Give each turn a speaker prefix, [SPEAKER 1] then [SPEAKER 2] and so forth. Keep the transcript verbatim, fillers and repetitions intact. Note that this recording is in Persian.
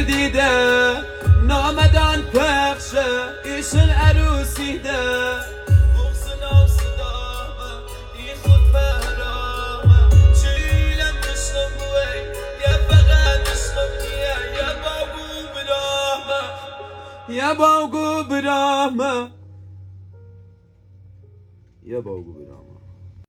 [SPEAKER 1] گردیده نامدان پخشه ایشون عروسیده بغز ناو صدامه ای خود برامه چیلم دشتم بوی یا فقط دشتم نیه یا بابو برامه یا بابو برامه یا بابو برامه